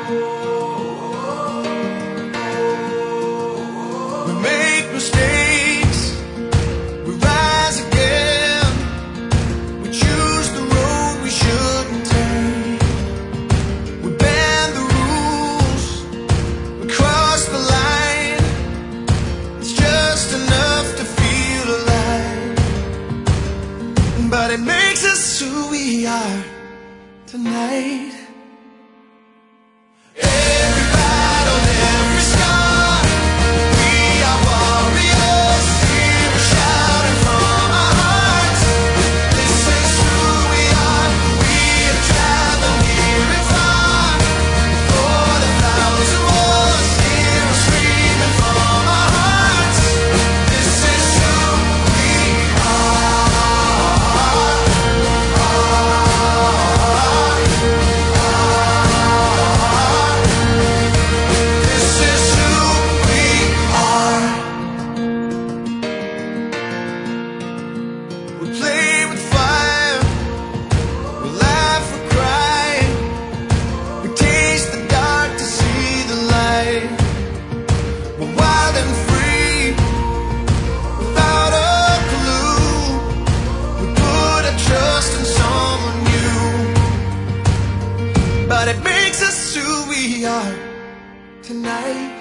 We make mistakes, we rise again, we choose the road we shouldn't take, we bend the rules, we cross the line. It's just enough to feel alive, but it makes us who we are tonight. We play with fire, we laugh, we cry, we taste the dark to see the light. We're wild and free, without a clue. We put our trust in someone new, but it makes us who we are tonight.